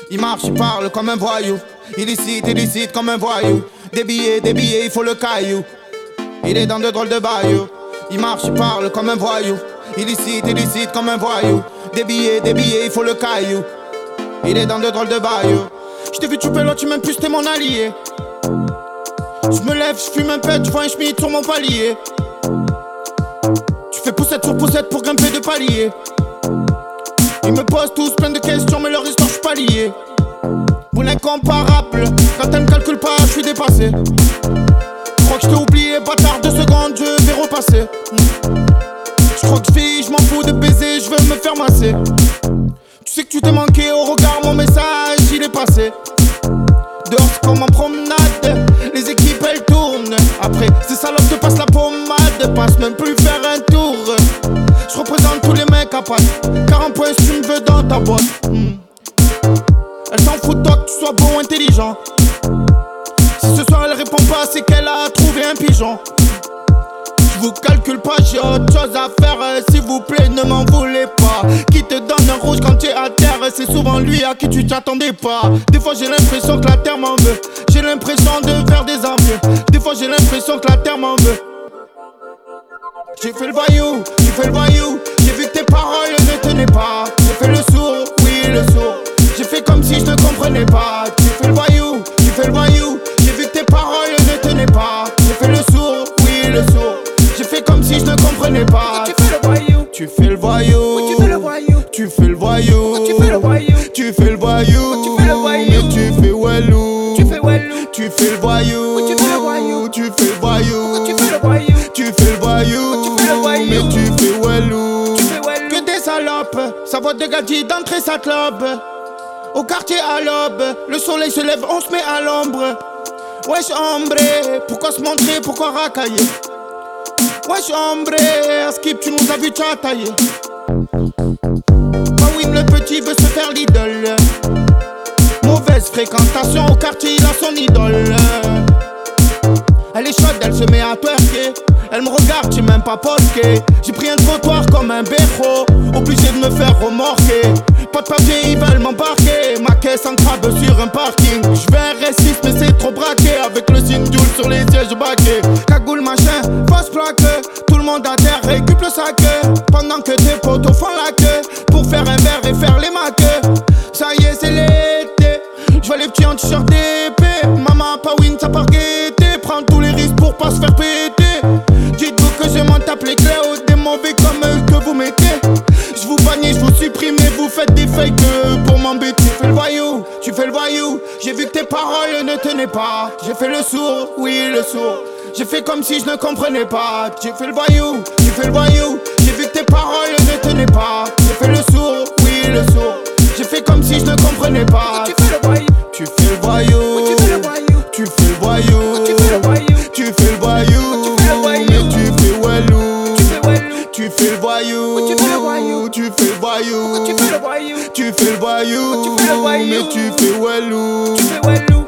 Il marche, il parle comme un voyou. Illicite comme un voyou. Des billets, il faut le caillou. Il est dans de drôles de baillots. Il marche, il parle comme un voyou. Illicite comme un voyou. Des billets, il faut le caillou. Il est dans de drôles de baillots. J't'ai vu chouper l'autre, tu m'aimes plus, t'es mon allié. J'me lève, j'fume un pet, j'vois un schmitt sur mon palier. Tu fais poussette sur poussette pour grimper de palier. Ils me posent tous plein de questions, mais leur histoire j'suis pas lié. Vous l'incomparable, quand elle me calcule pas, j'suis dépassé. J'crois que j't'ai oublié, bâtard, 2 secondes, je vais repasser. J'crois que fille, j'm'en fous de baiser, j'veux me faire masser. Tu sais que tu t'es manqué au regard, mon message il est passé. Dehors c'est comme en promenade, les équipes elles tournent. Après ces salopes te passent la pommade, passe même plus faire un tour. Je représente tous les mecs à passe, 40 points si tu me veux dans ta boîte. Elle s'en fout de toi que tu sois beau ou intelligent. Si ce soir elle répond pas, c'est qu'elle a trouvé un pigeon. Je vous calcule pas, j'ai autre chose à faire. S'il vous plaît, ne m'en voulez pas. Qui te donne un rouge quand tu es à terre, c'est souvent lui à qui tu t'attendais pas. Des fois j'ai l'impression que la terre m'en veut. J'ai l'impression de faire des envieux. Des fois j'ai l'impression que la terre m'en veut. J'ai fait le voyou, j'ai fait le voyou. J'ai vu que tes paroles ne tenaient pas. J'ai fait le sourd, oui le sourd. J'ai fait comme si je ne comprenais pas. J'ai fait le voyou, j'ai fait le voyou. J'ai vu que tes paroles ne tenaient pas. J'ai fait le sourd, oui le sourd. J'ai fait comme si je ne comprenais pas. Tu fais le voyou. Tu fais le voyou. Tu fais le voyou. Tu fais le voyou. Tu fais le voyou. Tu fais le voyou. Tu fais le voyou. Mais tu fais wellou. Tu fais wellou. Tu fais le voyou. Tu fais le voyou. Tu fais le voyou. Tu fais le voyou. Tu fais le voyou. Tu fais le voyou. Mais tu fais wellou. Tu fais wellou. Que des salopes. Sa voix de gadget d'entrée sa clope. Au quartier à l'aube, le soleil se lève, on se met à l'ombre. Wesh hombre, pourquoi se montrer, pourquoi racailler? Wesh hombre, à Skip tu nous as vu chatailler. Pawin le petit veut se faire l'idole. Mauvaise fréquentation au quartier, il a son idole. Elle est chaude, elle se met à twerker. Elle me regarde, j'ai même pas posté. J'ai pris un trottoir comme un béro, obligé de me faire remorquer. Pas de papier, ils veulent m'embarquer. Ma caisse en crabe sur un parking. J'vais un R6 mais c'est trop braqué. Avec le signe Joule sur les sièges baqués. Cagoule machin, fausse plaque. Tout le monde à terre récup le sac. Pendant que tes potos font la queue pour faire un verre et faire les maqueux. Ça y est c'est l'été. J'vois les petits en t-shirt d'épée. Maman Pawin ça part guetter. Prends tous les risques pour pas se faire péter. Dites-vous que je m'en tape les clés aux des mauvais comme eux que vous mettez. Je vous bannis, je vous supprime et vous faites des fakes pour m'embêter. Tu fais le voyou, tu fais le voyou. J'ai vu que tes paroles ne tenaient pas. J'ai fait le sourd, oui le sourd. J'ai fait comme si je ne comprenais pas. J'ai fait le voyou, tu fais le voyou. J'ai vu que tes paroles ne tenaient pas. J'ai fait le sourd, oui le sourd. J'ai fait comme si je ne comprenais pas. Tu fais le voyou. Tu fais le voyou. Tu fais le voyou. Tu fais le voyou. Tu fais le voyou. Tu fais le voyou. Tu fais le voyou. Mais tu fais wellou. Tu fais wellou. Tu fais le voyou. Tu fais le voyou. Tu fais le voyou. Tu fais le voyou. Tu fais le voyou. Tu fais le voyou. Mais tu fais wellou. Tu fais wellou.